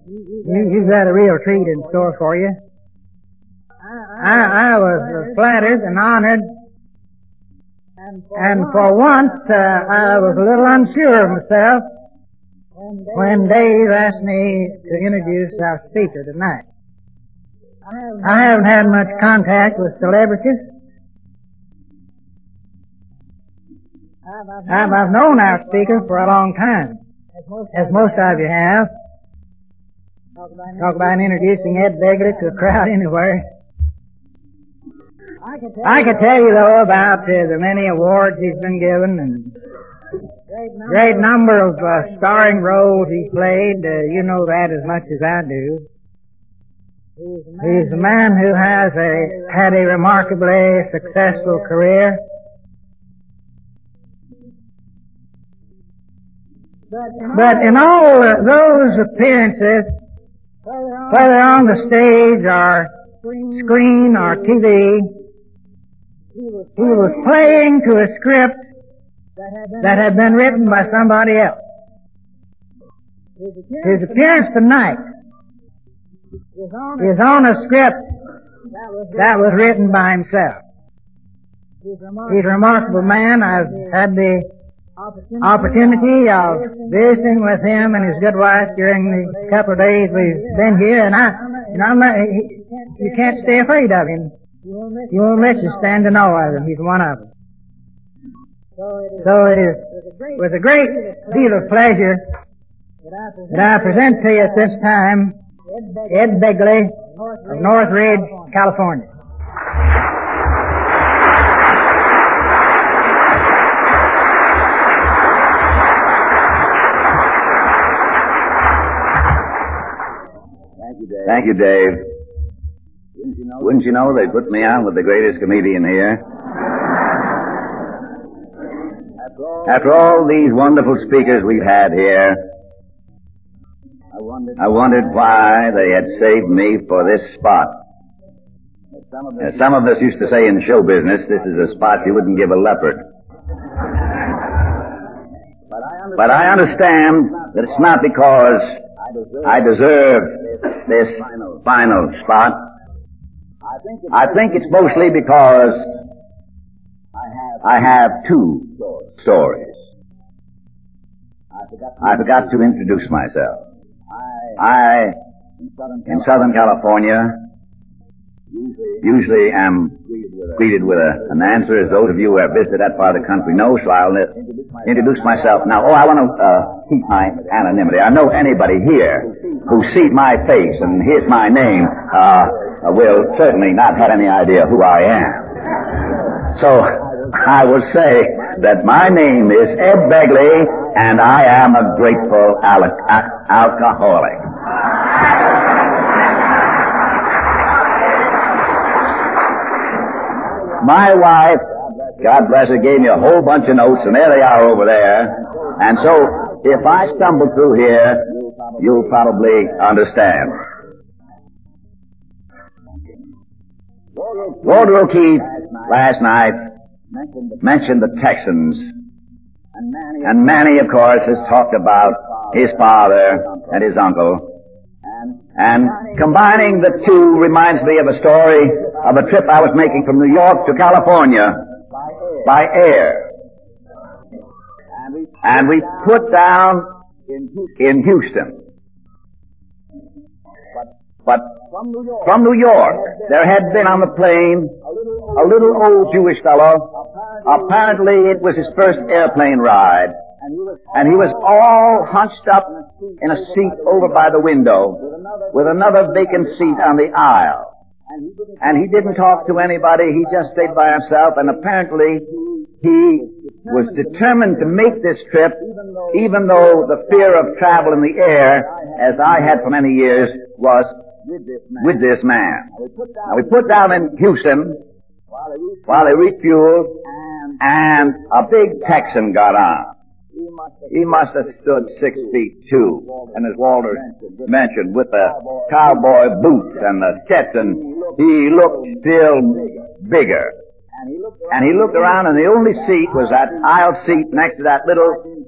You've got a real treat in store for you. I was flattered and honored, and for once I was a little unsure of myself when Dave asked me to introduce our speaker tonight. I haven't had much contact with celebrities. I've known our speaker for a long time, as most of you have. Talk about introducing Ed Begley to a crowd anywhere. I could tell you, though, about the many awards he's been given and great number of starring roles he's played. You know that as much as I do. He's a man who has had a remarkably successful career. But in all those appearances, whether on the stage or screen or TV, he was playing to a script that had been written by somebody else. His appearance tonight is on a script that was written by himself. He's a remarkable man. I've had the opportunity of visiting with him and his good wife during the couple of days we've been here, and I'm not, you can't stay afraid of him. He won't let you stand in awe of him. He's one of them. So it is with a great deal of pleasure that I present to you at this time Ed Begley of Northridge, California. Thank you, Dave. Wouldn't you know they put me on with the greatest comedian here? After all these wonderful speakers we've had here, I wondered why they had saved me for this spot. As some of us used to say in show business, this is a spot you wouldn't give a leopard. But I understand that it's not because I deserve this final spot. I think it's mostly because I have two stories. I forgot to introduce myself. I, in Southern California, usually am greeted with an answer, as those of you who have visited that part of the country know, so I'll introduce myself now. I want to keep my anonymity. I know anybody here who sees my face and hears my name will certainly not have any idea who I am. So I will say that my name is Ed Begley, and I am a grateful alcoholic. My wife, God bless her, gave me a whole bunch of notes, and there they are over there. And so, if I stumble through here, you'll probably understand. Walter O'Keefe last night mentioned the Texans, and Manny, of course, has talked about his father and his uncle. And combining the two reminds me of a story of a trip I was making from New York to California by air. And we put down in Houston. But from New York, there had been on the plane a little old Jewish fellow. Apparently it was his first airplane ride. And he was all hunched up in a seat over by the window with another vacant seat on the aisle. And he didn't talk to anybody. He just stayed by himself. And apparently he was determined to make this trip, even though the fear of travel in the air, as I had for many years, was with this man. Now we put down in Houston while they refueled, and a big Texan got on. He must have stood 6'2", and as Walter mentioned, with the cowboy boots and the Stetson, he looked still bigger. And he looked around, and the only seat was that aisle seat next to that little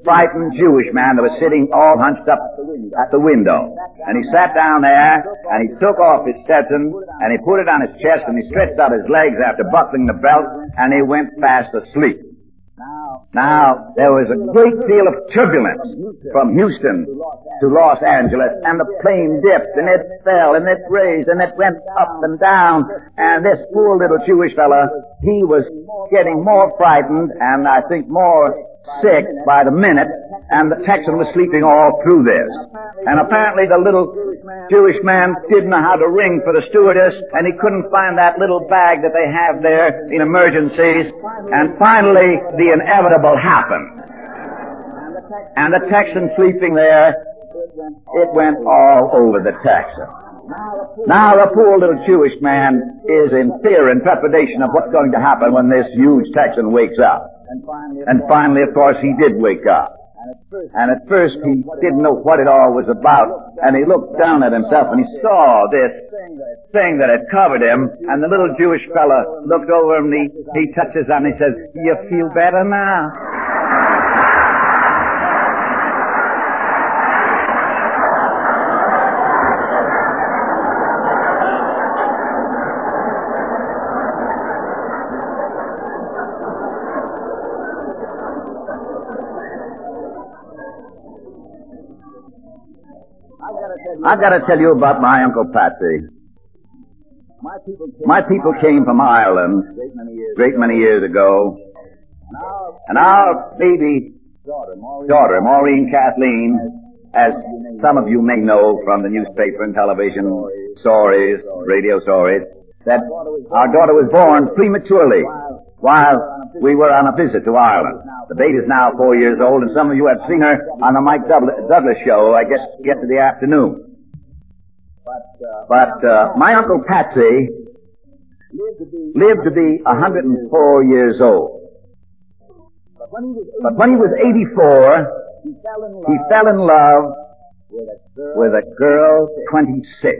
frightened Jewish man that was sitting all hunched up at the window. And he sat down there, and he took off his Stetson, and he put it on his chest, and he stretched out his legs after buckling the belt, and he went fast asleep. Now, there was a great deal of turbulence from Houston to Los Angeles, and the plane dipped, and it fell, and it raised, and it went up and down, and this poor little Jewish fella, he was getting more frightened, and I think more sick by the minute, and the Texan was sleeping all through this. And apparently the little Jewish man didn't know how to ring for the stewardess, and he couldn't find that little bag that they have there in emergencies, and finally the inevitable happened. And the Texan sleeping there, it went all over the Texan. Now the poor little Jewish man is in fear and trepidation of what's going to happen when this huge Texan wakes up. And finally, of course, he did wake up. And at first he didn't know what it all was about. And he looked down at himself and he saw this thing that had covered him. And the little Jewish fella looked over him and he touches on and he says, "You feel better now?" I've got to tell you about my Uncle Patsy. My people came from Ireland a great many years ago. And our baby daughter, Maureen Kathleen, as some of you may know from the newspaper and television stories, radio stories, that our daughter was born prematurely while we were on a visit to Ireland. The baby is now 4 years old, and some of you have seen her on the Mike Douglas show, I guess, yesterday afternoon. But my Uncle Patsy lived to be 104 years old. But when he was 84, he fell in love with a girl 26.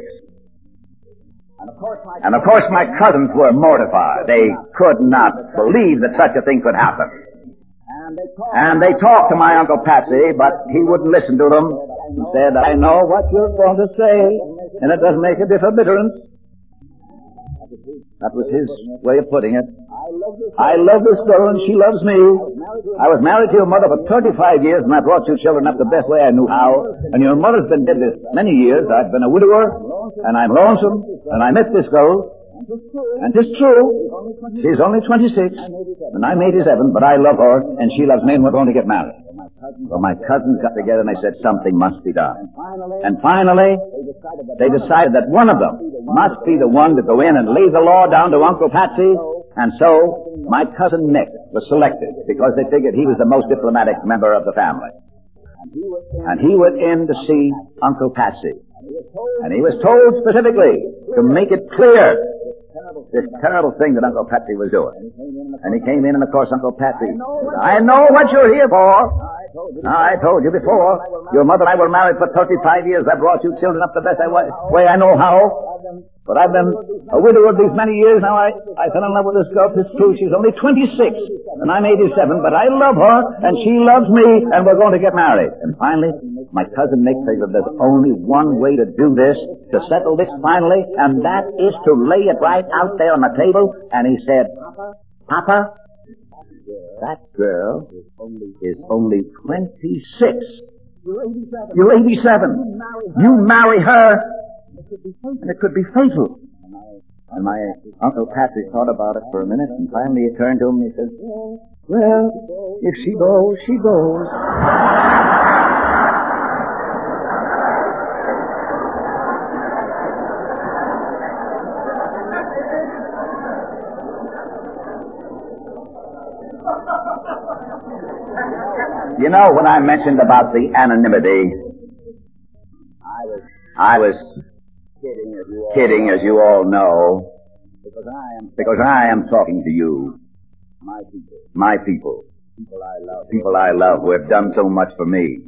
And of course my cousins were mortified. They could not believe that such a thing could happen. And they talked to my Uncle Patsy, but he wouldn't listen to them. He said, "I know what you're going to say, and it doesn't make a difference." That was his way of putting it. "I love this girl and she loves me. I was married to your mother for 35 years and I brought you children up the best way I knew how. And your mother's been dead this many years. I've been a widower and I'm lonesome and I miss this girl. And it's true, she's only 26 and I'm 87, but I love her and she loves me and we're going to get married." So my cousins got together and they said something must be done. And finally, they decided that one of them must be the one to go in and lay the law down to Uncle Patsy. And so my cousin Nick was selected because they figured he was the most diplomatic member of the family. And he went in to see Uncle Patsy. And he was told specifically to make it clear this terrible thing that Uncle Patsy was doing. And he came in, and of course Uncle Patsy, "I know what you're here for. I told you before. Your mother and I were married for 35 years. I brought you children up the best way I know how. But I've been a widower these many years now. I fell in love with this girl. It's true. She's only 26, and I'm 87. But I love her, and she loves me, and we're going to get married." And finally, my cousin Nick figured there's only one way to do this, to settle this finally, and that is to lay it right out there on the table. And he said, "Papa, that girl is only 26. You're 87. You marry her, and it could be fatal." And my Uncle Patsy thought about it for a minute, and finally he turned to him and he said, "Well, if she goes, she goes." You know, when I mentioned about the anonymity, I was kidding, as you all know, because I am talking to you, my people, people I love who have done so much for me.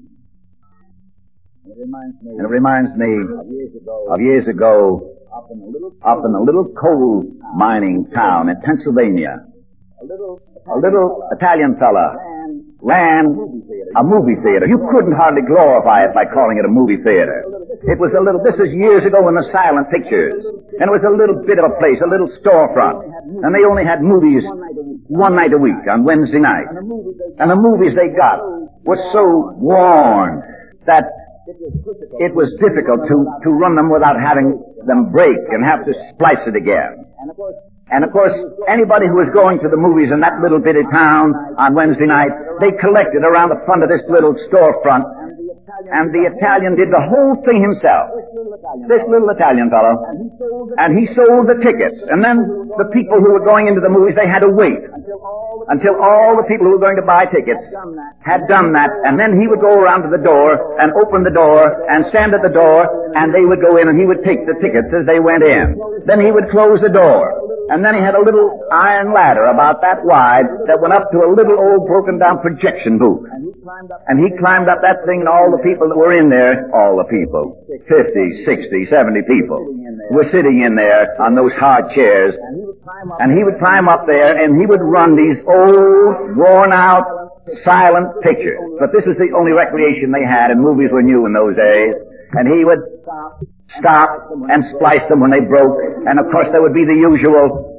And it reminds me of years ago, up in a little coal mining town in Pennsylvania, a little Italian fella ran a movie theater. You couldn't hardly glorify it by calling it a movie theater. It was this is years ago in the silent pictures. And it was a little bit of a place, a little storefront. And they only had movies one night a week, on Wednesday night. And the movies they got were so worn that it was difficult to run them without having them break and have to splice it again. And of course, anybody who was going to the movies in that little bitty town on Wednesday night, they collected around the front of this little storefront, and the Italian did the whole thing himself. This little Italian fellow. And he sold the tickets. And then the people who were going into the movies, they had to wait until all the people who were going to buy tickets had done that. And then he would go around to the door and open the door and stand at the door, and they would go in and he would take the tickets as they went in. Then he would close the door. And then he had a little iron ladder about that wide that went up to a little old broken down projection booth. And he climbed up that thing, and all the people that were in there, all the people, 50, 60, 70 people, were sitting in there on those hard chairs. And he would climb up there and he would run these old, worn out, silent pictures. But this is the only recreation they had, and movies were new in those days. And he would stop and splice them when they broke, and of course there would be the usual.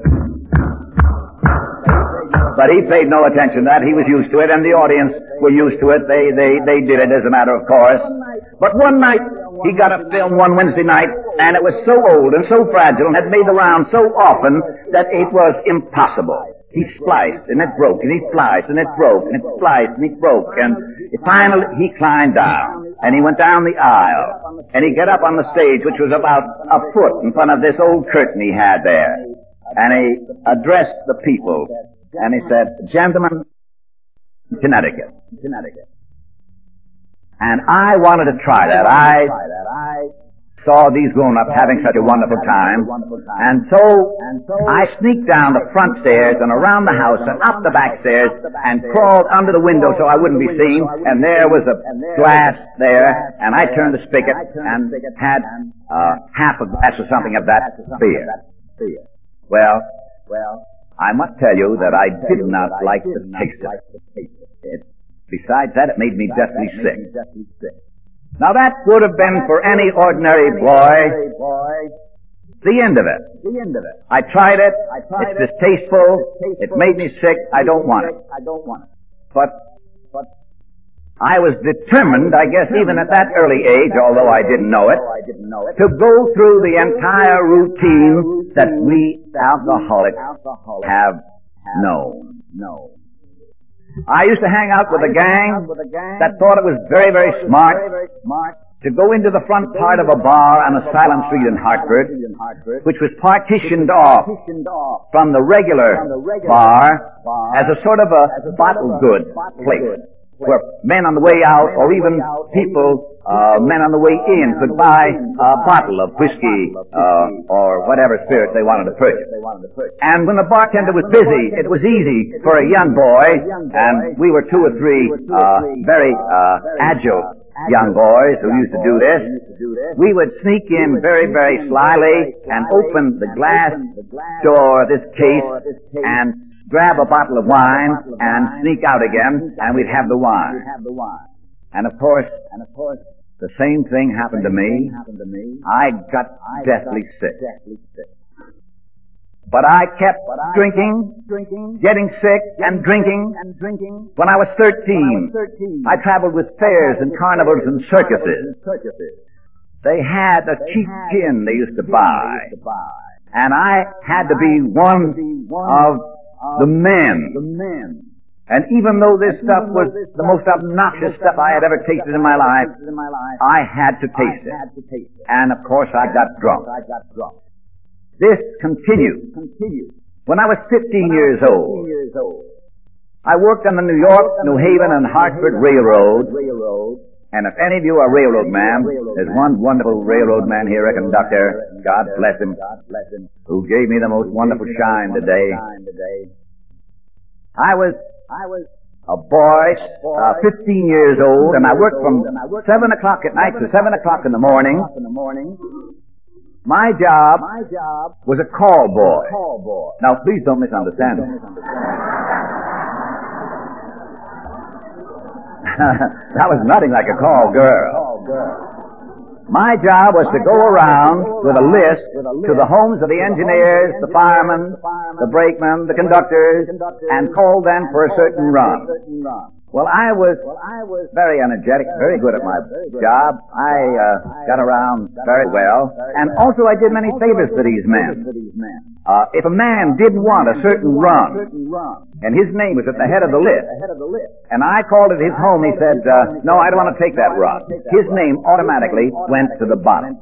But he paid no attention to that. He was used to it, and the audience were used to it. They did it as a matter of course. But one night, he got a film one Wednesday night, and it was so old and so fragile and had made the round so often that it was impossible. He spliced, and it broke, and he spliced, and it broke, and it spliced, and it broke, and finally he climbed down, and he went down the aisle, and he got up on the stage, which was about a foot in front of this old curtain he had there, and he addressed the people, and he said, "Gentlemen, Connecticut." And I wanted to try that. I saw these grown-ups having such a wonderful time, and so I sneaked down the front stairs and around the house and up the back stairs and crawled under the window so I wouldn't be seen, and there was a glass there, and I turned the spigot and had half a glass or something of that beer. Well, I must tell you that I did not like the taste of it. Besides that, it made me deathly sick. Now that would have been for any ordinary boy the end of it. I tried it. It's distasteful. It made me sick. I don't want it. But I was determined, I guess even at that early age, although I didn't know it, to go through the entire routine that we alcoholics have known. I used to hang out with a gang that thought it was very, very smart to go into the front part of a bar on a silent street in Hartford, which was partitioned off from the regular bar as a sort of a bottle good place, where men on the way out, or even people, men on the way in, could buy a bottle of whiskey or whatever spirits they wanted to purchase. And when the bartender was busy, it was easy for a young boy, and we were two or three very agile young boys who used to do this. We would sneak in very, very slyly and open the glass door of this case and grab a bottle of wine and sneak out again, and we'd have the wine. And of course, the same thing happened to me. I got deathly sick. But I kept drinking, getting sick and drinking. When I was 13, I traveled with fairs and carnivals and circuses. They had a cheap gin they used to buy, and I had to be one of the men. And even though this stuff was the most obnoxious stuff I had ever tasted in my life, I had to taste it. And of course I got drunk. This continued. When I was 15 years old, I worked on the New York, New Haven, and Hartford Railroad. And if any of you are railroad man, there's one wonderful railroad man here, a conductor, God bless him, who gave me the most wonderful shine today. I was a boy, 15 years old, and I worked from 7 o'clock at night to 7 o'clock in the morning. My job was a call boy. Now, please don't misunderstand me. That was nothing like a call girl. My job was to go around with a list to the homes of the engineers, the firemen, the brakemen, the conductors, and call them for a certain run. Well, I was very energetic, very good at my job. I got around very well, and also I did many favors for these men. If a man did want a certain run, and his name was at the head of the list, and I called at his home, he said, no, I don't want to take that run. His name automatically went to the bottom.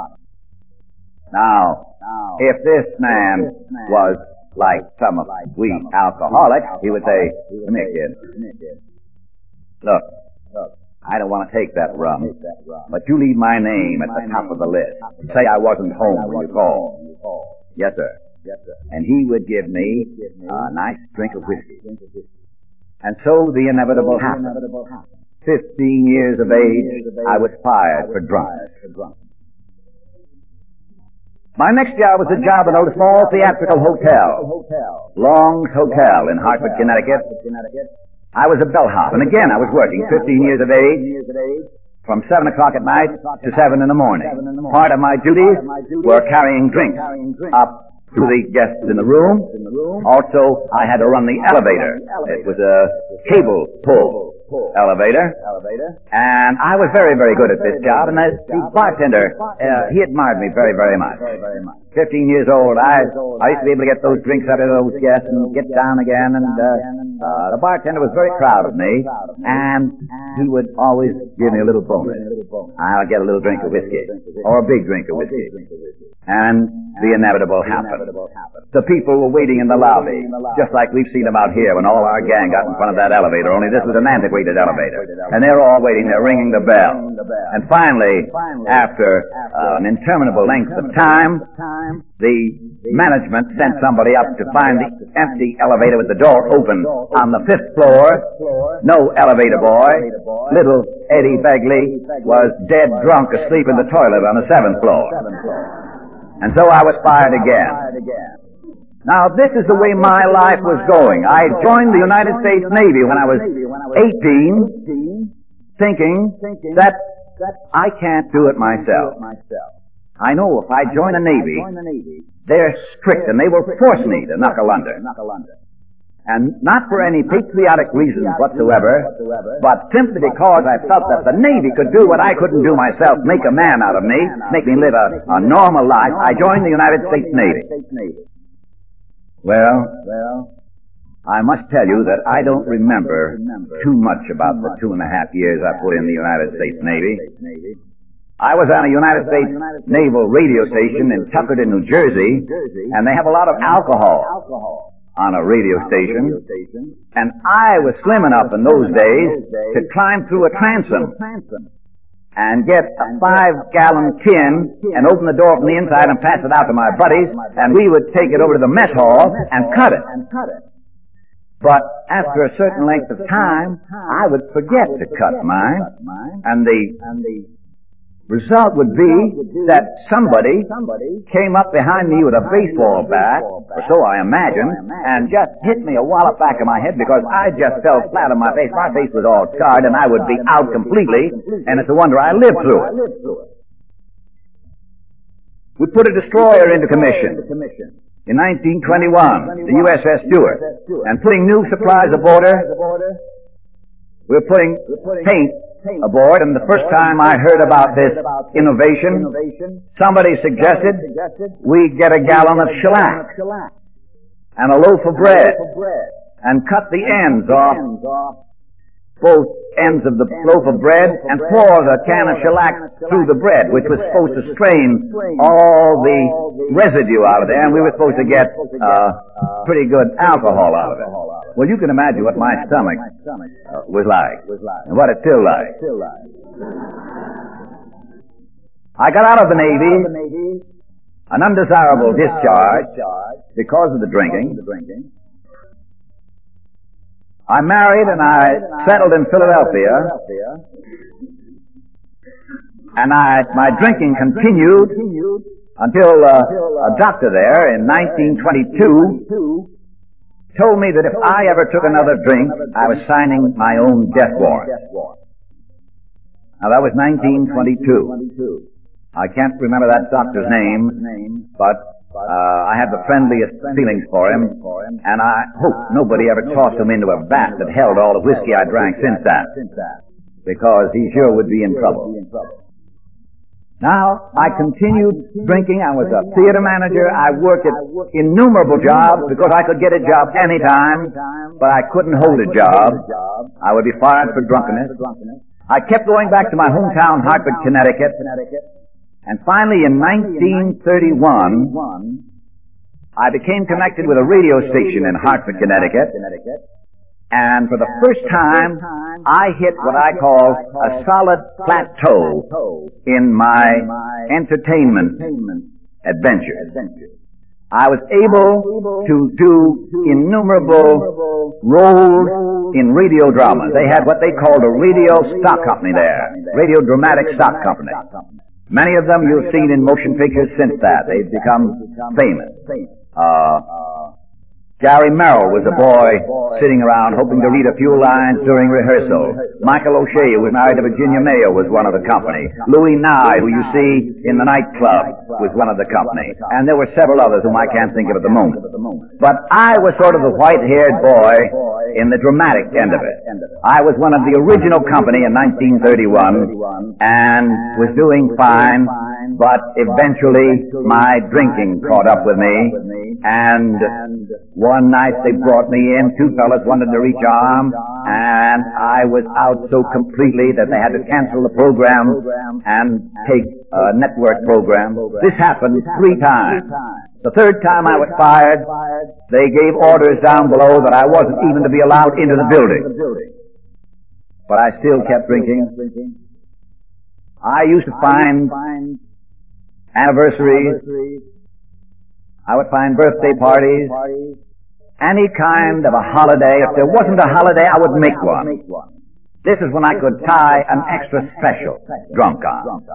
Now, if this man was like some of we alcoholics, he would say, come here, kid. Look, I don't want to take that rum, but you leave my name at the top of the list. Say I wasn't home when you called. Yes, sir. And he would give me a nice drink of whiskey. And so the inevitable happened. 15 years of age, I was fired for drunk. My next job was a job in a small theatrical hotel, Long's Hotel in Hartford, Connecticut. I was a bellhop, and again I was working, 15 years of age, from 7 o'clock at night to 7 in the morning. Part of my duties were carrying drinks up to the guests in the room. Also, I had to run the elevator. It was a cable pull elevator, and I was very, very good at this job, and the bartender, he admired me very, very much. 15 years old, I used to be able to get those drinks out of those guests and get down again, and the bartender was very proud of me, and he would always give me a little bonus. I'll get a little drink of whiskey, or a big drink of whiskey. And the inevitable happened. The people were waiting in the lobby, just like we've seen them out here when all our gang got in front of that elevator, only this was an antiquated elevator. And they're all waiting, they're ringing the bell. And finally, after an interminable length of time, the management sent somebody up to find the empty elevator with the door open on the 5th floor. No elevator boy. Little Eddie Begley was dead drunk asleep in the toilet on the 7th floor. And so I was fired again. Now, this is the way my life was going. I joined the United States Navy when I was 18, thinking that I can't do it myself. I know if I join the Navy, they're strict and they will force me to knuckle under. And not for any patriotic reasons whatsoever, but simply because I felt that the Navy could do what I couldn't do myself, make a man out of me, make me live a normal life. I joined the United States Navy. Well, I must tell you that I don't remember too much about the 2.5 years I put in the United States Navy. I was on a United States Naval radio station in Tuckerton, New Jersey, and they have a lot of alcohol on a radio station, and I was slim enough in those days to climb through a transom and get a 5-gallon tin and open the door from the inside and pass it out to my buddies, and we would take it over to the mess hall and cut it. But after a certain length of time, I would forget to cut mine, and the result would be that somebody came up behind me with a baseball bat, or so I imagine, and just hit me a wallop back of my head because I just fell flat on my face. My face was all scarred and I would be out completely, and it's a wonder I lived through it. We put a destroyer into commission in 1921, the USS Stewart, and putting new supplies aboard her. We were putting paint aboard, and the first time I heard about this innovation, somebody suggested we get a gallon of shellac and a loaf of bread and cut the ends off both ends of the loaf of bread and pour the can of shellac through the bread, which was supposed to strain all the residue out of there, and we were supposed to get pretty good alcohol out of it. Well, you can imagine what my stomach was like, and what it's still like. I got out of the Navy, an undesirable discharge because of the drinking. I married and I settled in Philadelphia, and my drinking continued until a doctor there in 1922 told me that if I ever took another drink, I was signing my own death warrant. Now that was 1922. I can't remember that doctor's name, but I had the friendliest feelings for him, and I hope nobody ever tossed him into a vat that held all the whiskey I drank since that, because he sure would be in trouble. Now, I continued drinking. I was a theater manager. I worked at innumerable jobs because I could get a job anytime, but I couldn't hold a job. I would be fired for drunkenness. I kept going back to my hometown, Hartford, Connecticut, and finally in 1931, I became connected with a radio station in Hartford, Connecticut, and for the first time, I hit what I call a solid plateau in my entertainment adventures. I was able to do innumerable roles in radio dramas. They had what they called a radio stock company there, Radio Dramatic Stock Company. Many of them you've seen in motion pictures since that. They've become famous. Gary Merrill was a boy sitting around hoping to read a few lines during rehearsal. Michael O'Shea, who was married to Virginia Mayo, was one of the company. Louis Nye, who you see in the nightclub, was one of the company. And there were several others whom I can't think of at the moment. But I was sort of the white-haired boy in the dramatic end of it. I was one of the original company in 1931 and was doing fine, but eventually my drinking caught up with me, and one night they brought me in. Two fellas wanted to reach arm, and I was out so completely that they had to cancel the program and take a network program. This happened 3 times. The third time I was fired, they gave orders down below that I wasn't even to be allowed into the building. But I still kept drinking. I used to find anniversaries. I would find birthday parties. Any kind of a holiday. If there wasn't a holiday, I would make one. This is when I could tie an extra special drunk on.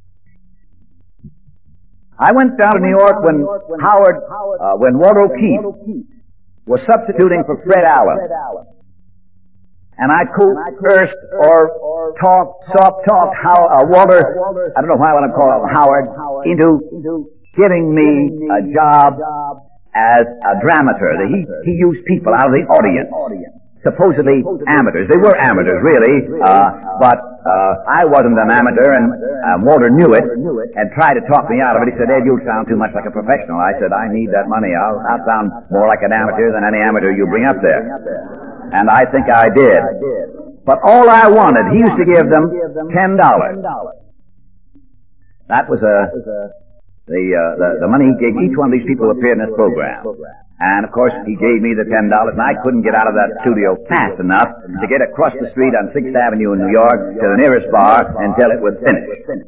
I went down to New York when Walter O'Keefe was substituting for Fred Allen. And I coerced or soft-talked Walter, I don't know why I want to call him Howard, into giving me a job as a dramaturg. He used people out of the audience, supposedly amateurs. They were amateurs, really, but I wasn't an amateur, and Walter knew it and tried to talk me out of it. He said, "Ed, you sound too much like a professional." I said, "I need that money. I'll sound more like an amateur than any amateur you bring up there." And I think I did. But all I wanted, he used to give them $10. That was the money he gave each one of these people who appeared in this program. And of course, he gave me the $10, and I couldn't get out of that studio fast enough to get across the street on 6th Avenue in New York to the nearest bar until it was finished.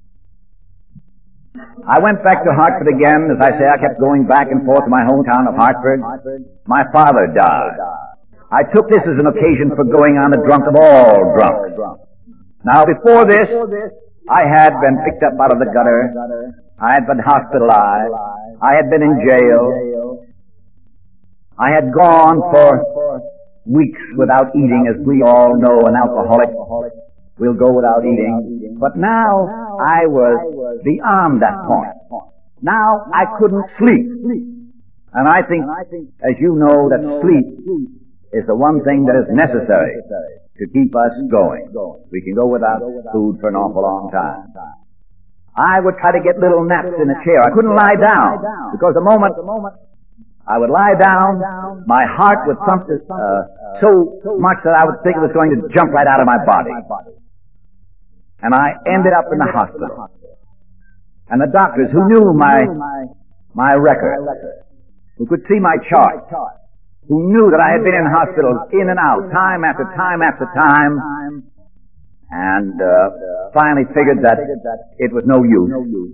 I went back to Hartford again. As I say, I kept going back and forth to my hometown of Hartford. My father died. I took this as an occasion for going on the drunk of all drunks. Now, before this, I had been picked up out of the gutter. I had been hospitalized. I had been in jail. I had gone for weeks without eating, as we all know, an alcoholic will go without eating. But now I was beyond that point. Now I couldn't sleep. And I think, as you know, that sleep is the one thing that is necessary to keep us going. We can go without food for an awful long time. I would try to get little naps in a chair. I couldn't lie down, because the moment I would lie down, my heart would thump so much that I would think it was going to jump right out of my body. And I ended up in the hospital. And the doctors who knew my record, who could see my chart, who knew that I had been in hospitals in and out, time after time after time, and finally figured that it was no use.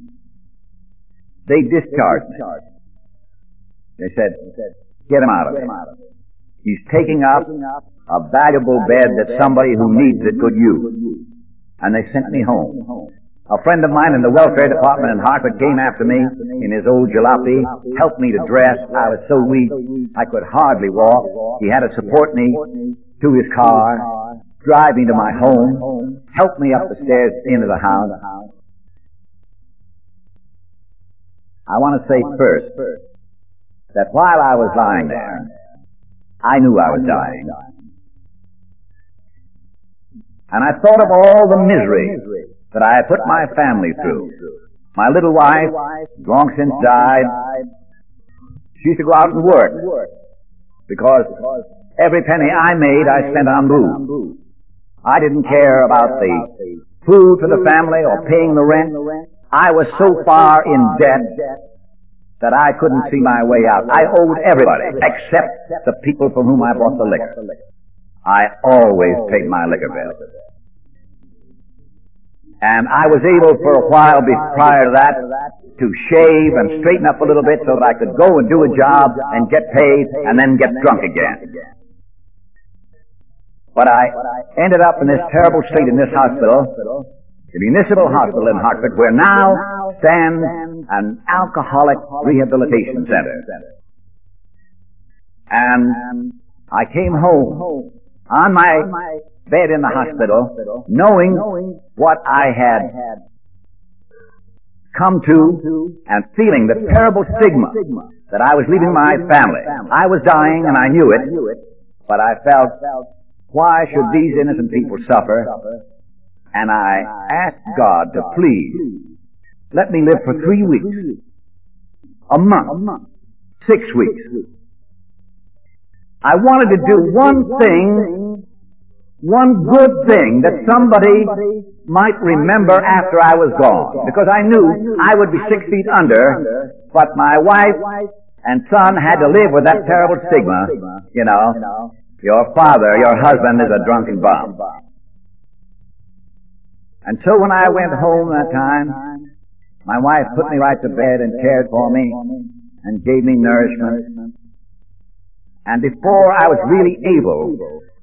They discharged me. They said, "Get him out of it. He's taking up a valuable bed that somebody who needs it could use." And they sent me home. A friend of mine in the welfare department in Hartford came after me in his old jalopy, helped me to dress. I was so weak I could hardly walk. He had to support me to his car, drive me to my home, help me up the stairs into the house. I want to say first that while I was lying there, I knew I was dying. And I thought of all the misery that I had put my family through. My little wife, long since died, she used to go out and work because every penny I made I spent on booze. I didn't care about the food for the family or paying the rent. I was so far in debt that I couldn't see my way out. I owed everybody except the people from whom I bought the liquor. I always paid my liquor bill. And I was able for a while prior to that to shave and straighten up a little bit so that I could go and do a job and get paid and then get drunk again. But I ended up in this terrible state in this hospital, the municipal hospital in Hartford, where now stands an alcoholic rehabilitation center. And I came home on my bed in the hospital, knowing what I had come to and feeling the terrible stigma that I was leaving my family. I was dying and I knew it, but I felt, why should these innocent people suffer? And I asked God to please let me live for 3 weeks, a month, 6 weeks. I wanted to do one thing, one good thing that somebody might remember after I was gone, because I knew I would be 6 feet under, but my wife and son had to live with that terrible stigma, you know, your father, your husband is a drunken bum. And so when I went home that time, my wife put me right to bed and cared for me and gave me nourishment. And before I was really able,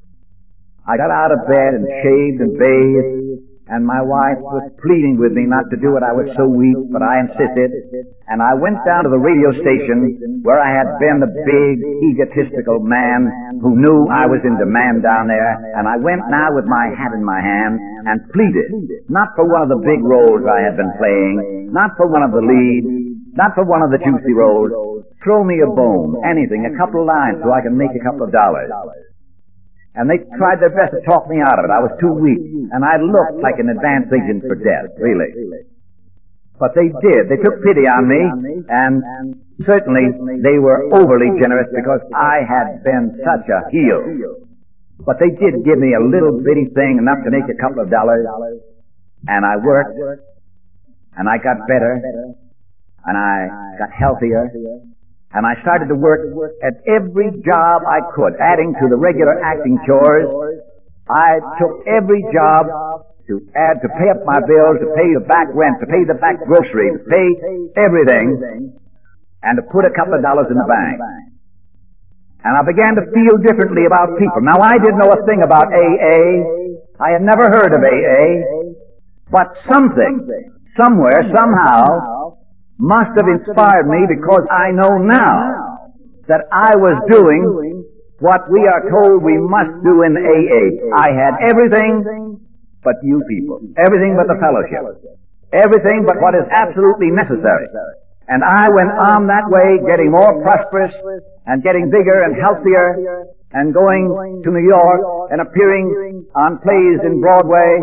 I got out of bed and shaved and bathed, and my wife was pleading with me not to do it. I was so weak, but I insisted. And I went down to the radio station where I had been the big, egotistical man who knew I was in demand down there. And I went now with my hat in my hand and pleaded, not for one of the big roles I had been playing, not for one of the leads, not for one of the juicy roles. Throw me a bone, anything, a couple of lines so I can make a couple of dollars. And they tried their best to talk me out of it. I was too weak, and I looked like an advance agent for death, really. But they did. They took pity on me, and certainly they were overly generous because I had been such a heel. But they did give me a little bitty thing, enough to make a couple of dollars, and I worked, and I got better, and I got healthier, and I started to work at every job I could, adding to the regular acting chores. I took every job to add, to pay up my bills, to pay the back rent, to pay the back groceries, to pay everything, and to put a couple of dollars in the bank. And I began to feel differently about people. Now, I didn't know a thing about AA. I had never heard of AA. But something, somewhere, somehow, must have inspired me, because I know now that I was doing what we are told we must do in AA. I had everything but you people. Everything but the fellowship. Everything but what is absolutely necessary. And I went on that way, getting more prosperous and getting bigger and healthier and going to New York and appearing on plays in Broadway,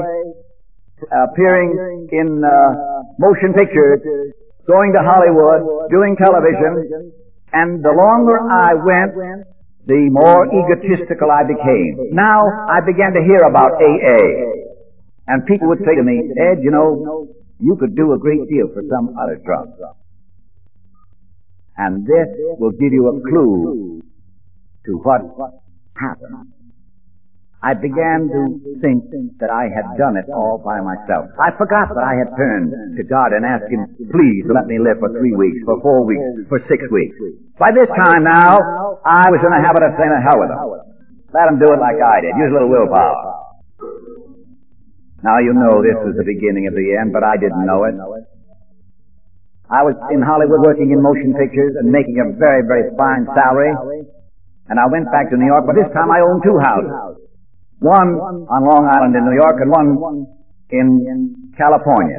appearing in motion pictures, going to Hollywood, doing television, and the longer I went, the more egotistical I became. Now, I began to hear about AA, and people would say to me, Ed, you know, you could do a great deal for some other drug. And this will give you a clue to what happened. I began to think that I had done it all by myself. I forgot that I had turned to God and asked Him, please let me live for 3 weeks, for 4 weeks, for 6 weeks. By this time now, I was in the habit of saying, to hell with them. Let them do it like I did. Use a little willpower. Now you know this was the beginning of the end, but I didn't know it. I was in Hollywood working in motion pictures and making a very, very fine salary. And I went back to New York, but this time I owned two houses. One on Long Island in New York and one in California.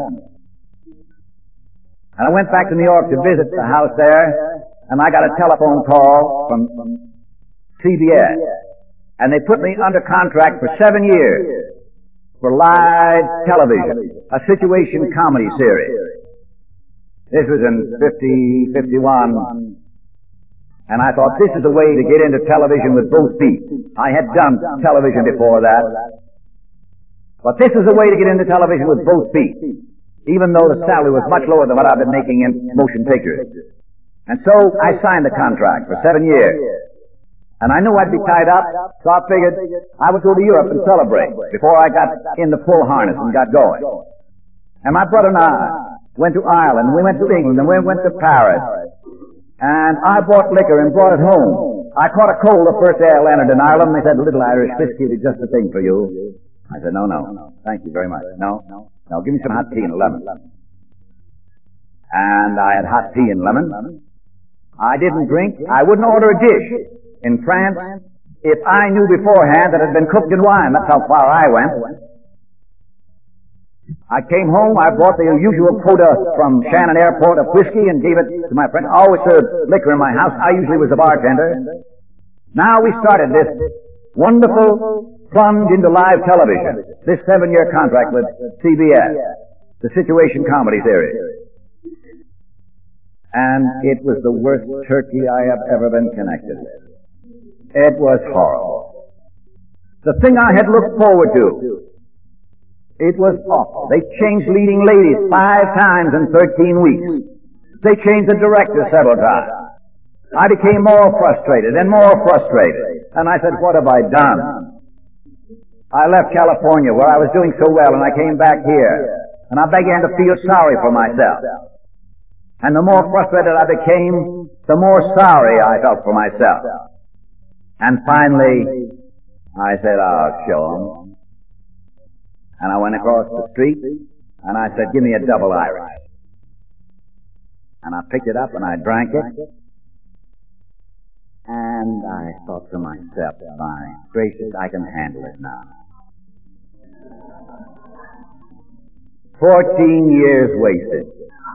And I went back to New York to visit the house there, and I got a telephone call from CBS. And they put me under contract for 7 years for live television, a situation comedy series. This was in 51, and I thought this is the way to get into television with both feet. I had done television before that, but this is the way to get into television with both feet, even though the salary was much lower than what I've been making in motion pictures. And so I signed the contract for 7 years. And I knew I'd be tied up, so I figured I would go to Europe and celebrate before I got in the full harness and got going. And my brother and I went to Ireland, we went to England, and we went to Paris. And I bought liquor and brought it home. I caught a cold the first day I landed in Ireland, and they said, a little Irish whiskey is just the thing for you. I said, no, thank you very much. No, give me some hot tea and a lemon. And I had hot tea and lemon. I didn't drink. I wouldn't order a dish. In France, if I knew beforehand that it had been cooked in wine, that's how far I went. I came home, I brought the usual quota from Shannon Airport of whiskey and gave it to my friend. I always served liquor in my house. I usually was a bartender. Now we started this wonderful plunge into live television, this 7-year contract with CBS, the situation comedy series. And it was the worst turkey I have ever been connected with. It was horrible. The thing I had looked forward to, it was awful. They changed leading ladies 5 times in 13 weeks. They changed the director several times. I became more frustrated and more frustrated. And I said, what have I done? I left California where I was doing so well, and I came back here. And I began to feel sorry for myself. And the more frustrated I became, the more sorry I felt for myself. And finally, I said, I'll show 'em. And I went across the street, and I said, give me a double Irish. And I picked it up, and I drank it. And I thought to myself, my gracious, I can handle it now. 14 years wasted.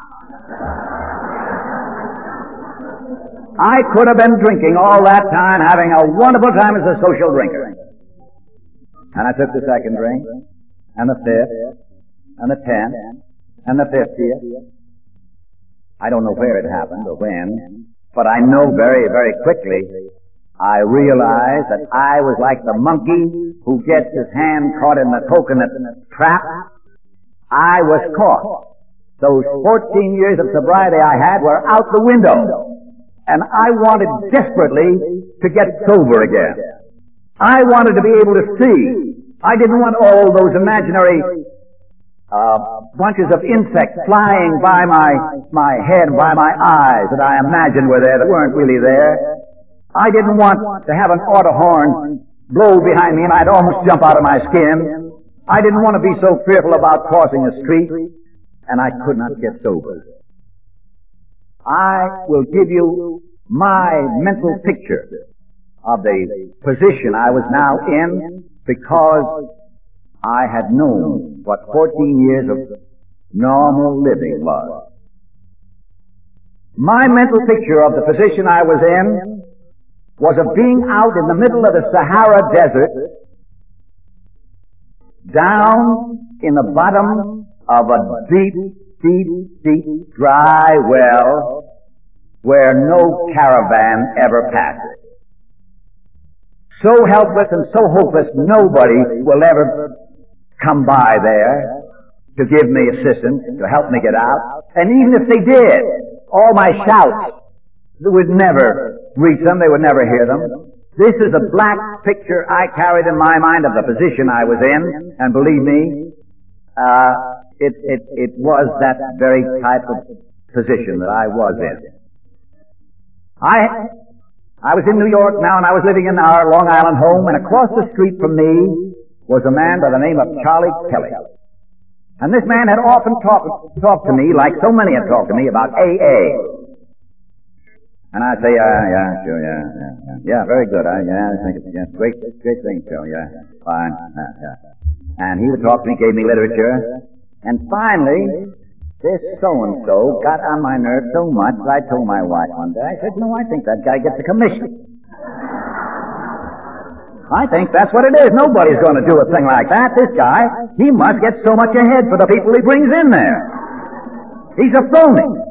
I could have been drinking all that time, having a wonderful time as a social drinker. And I took the second drink, and the fifth, and the 10th, and the 50th. I don't know where it happened or when, but I know very, very quickly I realized that I was like the monkey who gets his hand caught in the coconut trap. I was caught. Those 14 years of sobriety I had were out the window. And I wanted desperately to get sober again. I wanted to be able to see. I didn't want all those imaginary bunches of insects flying by my head and by my eyes that I imagined were there that weren't really there. I didn't want to have an auto horn blow behind me and I'd almost jump out of my skin. I didn't want to be so fearful about crossing a street, and I could not get sober. I will give you my mental picture of the position I was now in because I had known what 14 years of normal living was. My mental picture of the position I was in was of being out in the middle of the Sahara Desert, down in the bottom of a deep, dry well where no caravan ever passes. So helpless and so hopeless, nobody will ever come by there to give me assistance, to help me get out. And even if they did, all my shouts would never reach them, they would never hear them. This is a black picture I carried in my mind of the position I was in, and believe me, it was that very type of position that I was in. I was in New York now, and I was living in our Long Island home, and across the street from me was a man by the name of Charlie Kelly. And this man had often talked to me, like so many have talked to me, about AA. And I say, yeah, sure, yeah, very good. I think it's great thing, Phil. Yeah, fine, yeah. And he would talk to me, gave me literature, and finally, this so-and-so got on my nerves so much that I told my wife one day, I said, no, I think that guy gets a commission. I think that's what it is. Nobody's going to do a thing like that. This guy, he must get so much ahead for the people he brings in there. He's a phony.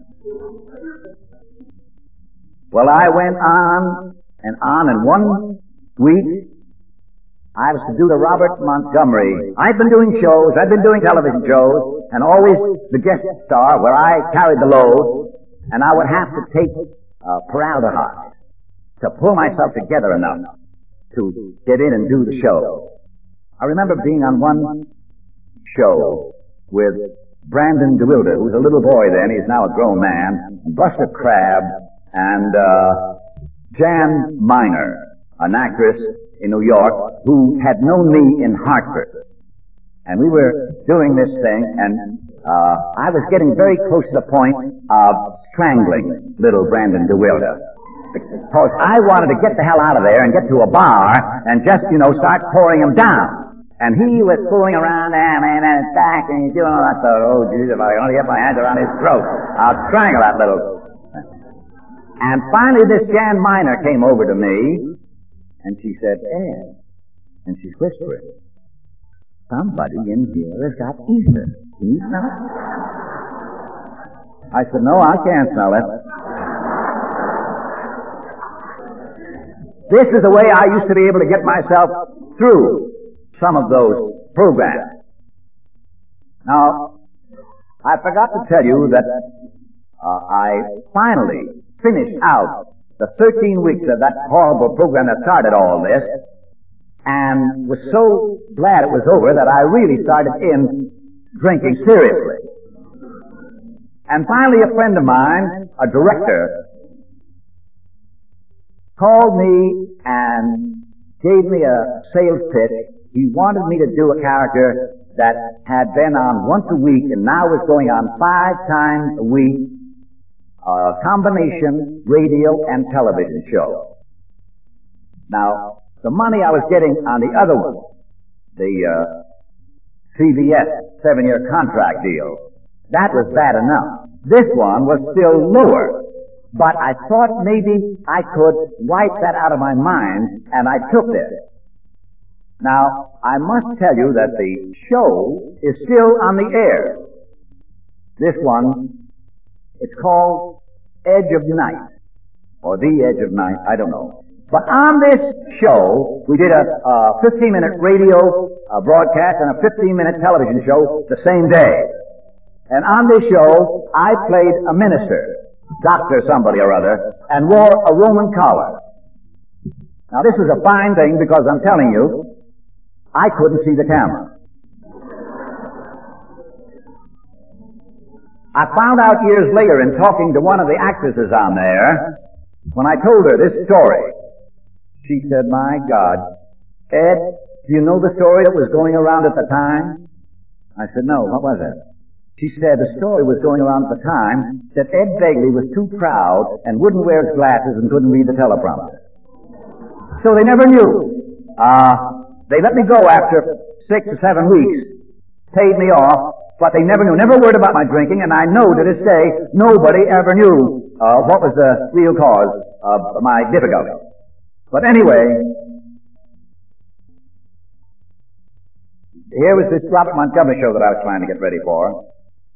Well, I went on, and in 1 week, I was to do the Robert Montgomery. I'd been doing shows, I'd been doing television shows, and always the guest star where I carried the load, and I would have to take formaldehyde to pull myself together enough to get in and do the show. I remember being on one show with Brandon DeWilder, who was a little boy then, he's now a grown man, and Buster Crabbe, and Jan Miner, an actress in New York who had known me in Hartford. And we were doing this thing, and I was getting very close to the point of strangling little Brandon DeWilder. Because I wanted to get the hell out of there and get to a bar and just, start pouring him down. And he was fooling around there, man, it's back, and he's doing all that stuff. Oh, geez, if I only get my hands around his throat, I'll strangle that little... And finally this Jan Miner came over to me, and she said, Ed, and she's whispering, somebody in here has got ether. Can you smell it? I said, no, I can't smell it. This is the way I used to be able to get myself through some of those programs. Now, I forgot to tell you that I finally finished out the 13 weeks of that horrible program that started all this, and was so glad it was over that I really started in drinking seriously. And finally a friend of mine, a director, called me and gave me a sales pitch. He wanted me to do a character that had been on once a week and now was going on 5 times a week, a combination radio and television show. Now, the money I was getting on the other one, the CBS 7-year contract deal, that was bad enough. This one was still lower, but I thought maybe I could wipe that out of my mind, and I took it. Now, I must tell you that the show is still on the air. This one, it's called Edge of Night, or The Edge of Night, I don't know. But on this show, we did a 15-minute radio broadcast and a 15-minute television show the same day. And on this show, I played a minister, doctor somebody or other, and wore a Roman collar. Now this was a fine thing because I'm telling you, I couldn't see the camera. I found out years later in talking to one of the actresses on there, when I told her this story, she said, my God, Ed, do you know the story that was going around at the time? I said, no, what was it? She said the story was going around at the time that Ed Begley was too proud and wouldn't wear his glasses and couldn't read the teleprompter. So they never knew. They let me go after 6 or 7 weeks, paid me off, but they never knew, never a word about my drinking, and I know to this day nobody ever knew what was the real cause of my difficulty. But anyway, here was this Robert Montgomery show that I was trying to get ready for.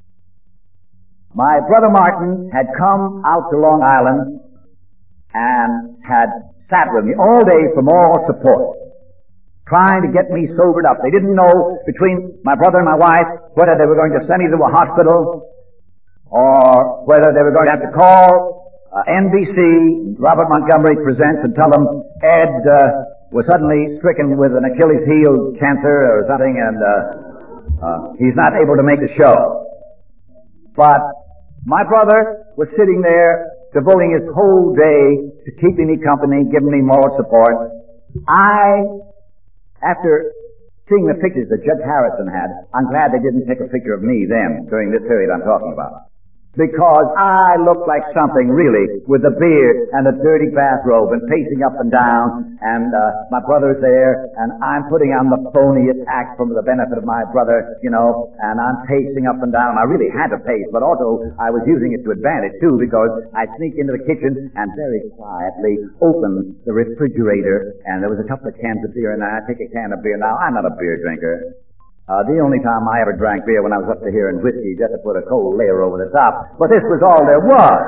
My brother Martin had come out to Long Island and had sat with me all day for moral support, trying to get me sobered up. They didn't know between my brother and my wife whether they were going to send me to a hospital or whether they were going to have to call NBC, Robert Montgomery Presents, and tell them Ed was suddenly stricken with an Achilles heel cancer or something, and he's not able to make the show. But my brother was sitting there devoting his whole day to keeping me company, giving me moral support. After seeing the pictures that Judge Harrison had, I'm glad they didn't take a picture of me then, during this period I'm talking about. Because I looked like something really, with the beard and the dirty bathrobe and pacing up and down, and my brother's there, and I'm putting on the phony attack for the benefit of my brother, you know, and I'm pacing up and down. I really had to pace, but also I was using it to advantage too, because I'd sneak into the kitchen and very quietly open the refrigerator, and there was a couple of cans of beer, and I'd take a can of beer. Now, I'm not a beer drinker. The only time I ever drank beer when I was up to here in whiskey, just to put a cold layer over the top. But this was all there was.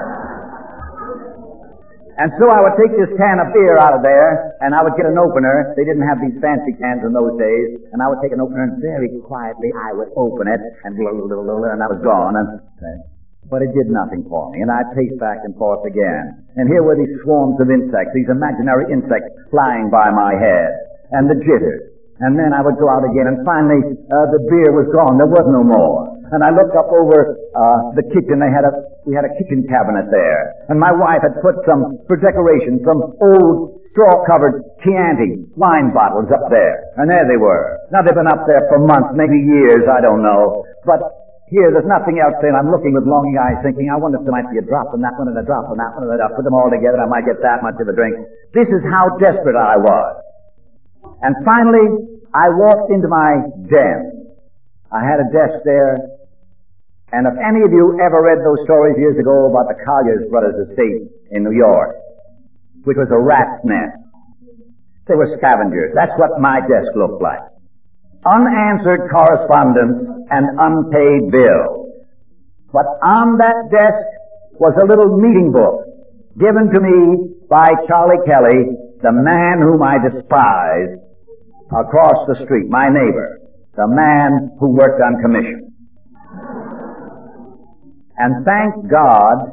And so I would take this can of beer out of there, and I would get an opener. They didn't have these fancy cans in those days. And I would take an opener, and very quietly I would open it, and I was gone. But it did nothing for me, and I'd pace back and forth again. And here were these swarms of insects, these imaginary insects flying by my head, and the jitters. And then I would go out again, and finally the beer was gone. There was no more. And I looked up over the kitchen. We had a kitchen cabinet there, and my wife had put some, for decoration, some old straw-covered Chianti wine bottles up there. And there they were. Now they've been up there for months, maybe years, I don't know. But here, there's nothing else there, and I'm looking with longing eyes, thinking, I wonder if there might be a drop on that one and a drop on that one, and I'll put them all together, I might get that much of a drink. This is how desperate I was. And finally, I walked into my den. I had a desk there, and if any of you ever read those stories years ago about the Colliers Brothers estate in New York, which was a rat's nest, they were scavengers. That's what my desk looked like. Unanswered correspondence and unpaid bills. But on that desk was a little meeting book given to me by Charlie Kelly, the man whom I despised, across the street, my neighbor, the man who worked on commission. And thank God,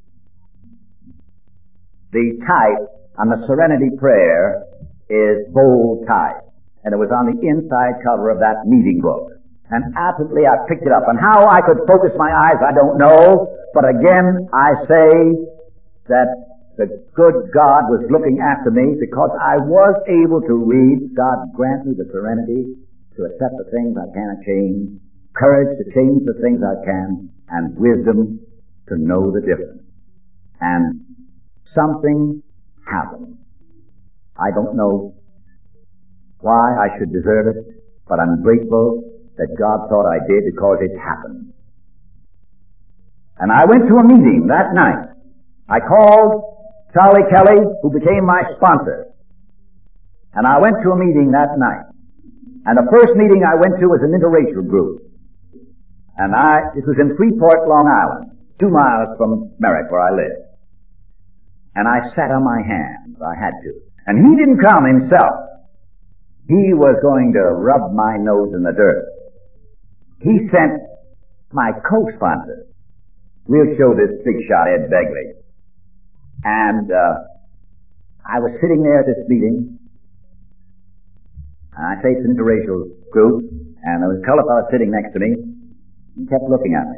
the type on the Serenity Prayer is bold type. And it was on the inside cover of that meeting book. And absolutely I picked it up. And how I could focus my eyes, I don't know. But again, I say that the good God was looking after me because I was able to read. God grant me the serenity to accept the things I cannot change, courage to change the things I can, and wisdom to know the difference. And something happened. I don't know why I should deserve it, but I'm grateful that God thought I did because it happened. And I went to a meeting that night. I called Charlie Kelly, who became my sponsor. And I went to a meeting that night. And the first meeting I went to was an interracial group. And it was in Freeport, Long Island, 2 miles from Merrick, where I live. And I sat on my hands. I had to. And he didn't come himself. He was going to rub my nose in the dirt. He sent my co-sponsor. We'll show this big shot, Ed Begley. And I was sitting there at this meeting, and I say it's an interracial group, and there was a colored fellow sitting next to me, and kept looking at me.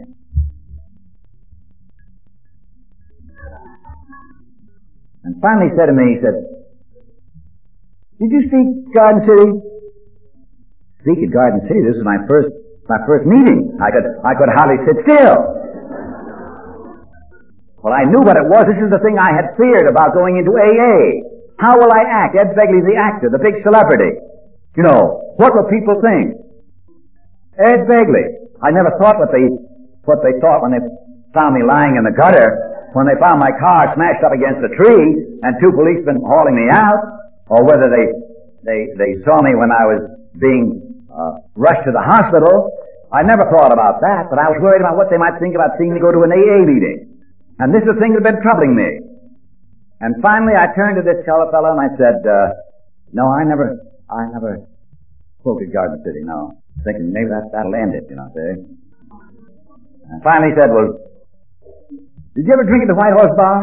And finally said to me, he said, "Did you speak Garden City?" Speak at Garden City? This is my first meeting. I could hardly sit still. Well, I knew what it was. This is the thing I had feared about going into AA. How will I act? Ed Begley, the actor, the big celebrity. You know, what will people think? Ed Begley. I never thought what they thought when they found me lying in the gutter, when they found my car smashed up against a tree and 2 policemen hauling me out, or whether they saw me when I was being rushed to the hospital. I never thought about that, but I was worried about what they might think about seeing me go to an AA meeting. And this is the thing that had been troubling me. And finally I turned to this colored fellow and I said, no, I never spoke at Garden City, no. Thinking maybe that'll end it, you know, see. And finally he said, well, did you ever drink at the White Horse Bar?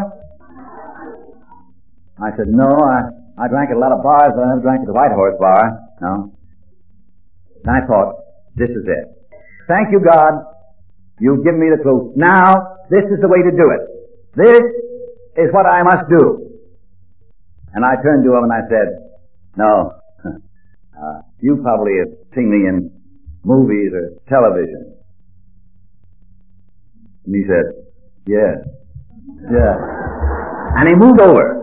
I said, no, I drank at a lot of bars, but I never drank at the White Horse Bar, no. And I thought, this is it. Thank you, God. You've given me the clue. Now, this is the way to do it. This is what I must do. And I turned to him and I said, no, you probably have seen me in movies or television. And he said, yeah. And he moved over.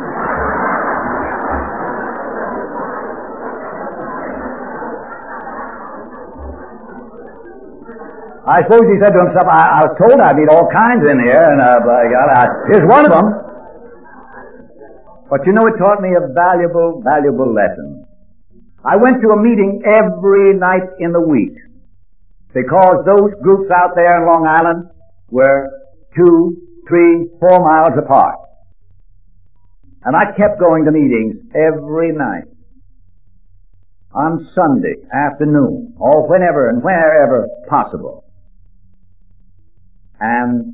I suppose he said to himself, I was told I'd meet all kinds in here, and by God, here's one of them. But you know, it taught me a valuable, valuable lesson. I went to a meeting every night in the week because those groups out there in Long Island were 2, 3, 4 miles apart. And I kept going to meetings every night. On Sunday afternoon, or whenever and wherever possible. And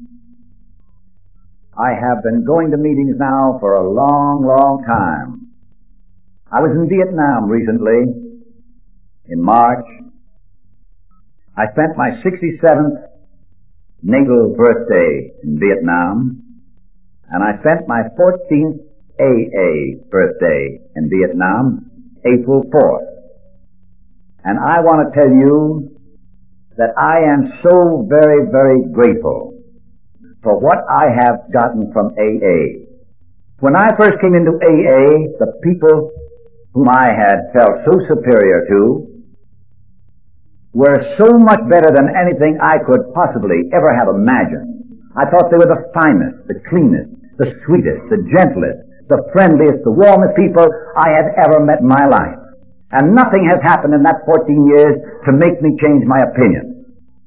I have been going to meetings now for a long, long time. I was in Vietnam recently, in March. I spent my 67th natal birthday in Vietnam, and I spent my 14th AA birthday in Vietnam, April 4th. And I want to tell you that I am so very, very grateful for what I have gotten from AA. When I first came into AA, the people whom I had felt so superior to were so much better than anything I could possibly ever have imagined. I thought they were the finest, the cleanest, the sweetest, the gentlest, the friendliest, the warmest people I had ever met in my life. And nothing has happened in that 14 years to make me change my opinion.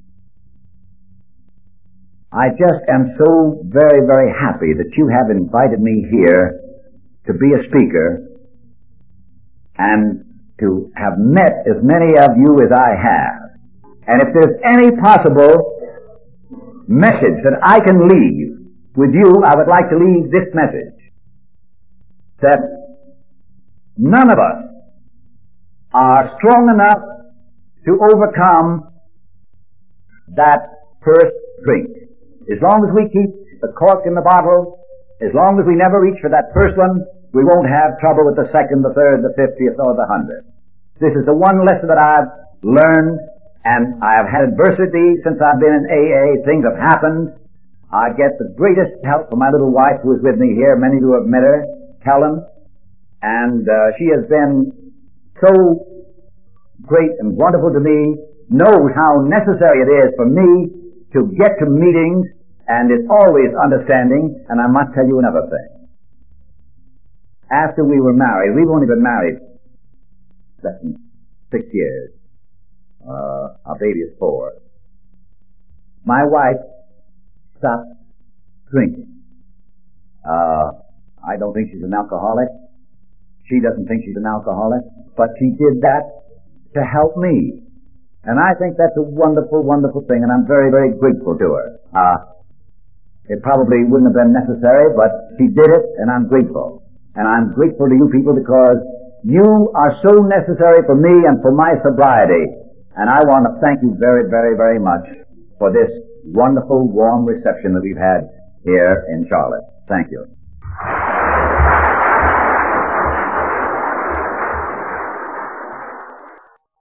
I just am so very, very happy that you have invited me here to be a speaker and to have met as many of you as I have. And if there's any possible message that I can leave with you, I would like to leave this message. That none of us are strong enough to overcome that first drink. As long as we keep the cork in the bottle, as long as we never reach for that first one, we won't have trouble with the second, the third, the 50th, or the 100th. This is the one lesson that I've learned, and I have had adversity since I've been in AA. Things have happened. I get the greatest help from my little wife who is with me here. Many of you have met her, Helen, and she has been so great and wonderful to me, knows how necessary it is for me to get to meetings, and is always understanding. And I must tell you another thing. After we were married, we've only been married less than 6 years. Our baby is 4. My wife stopped drinking. I don't think she's an alcoholic. She doesn't think she's an alcoholic, but she did that to help me. And I think that's a wonderful, wonderful thing, and I'm very, very grateful to her. It probably wouldn't have been necessary, but she did it, and I'm grateful. And I'm grateful to you people because you are so necessary for me and for my sobriety. And I want to thank you very, very, very much for this wonderful, warm reception that we've had here in Charlotte. Thank you.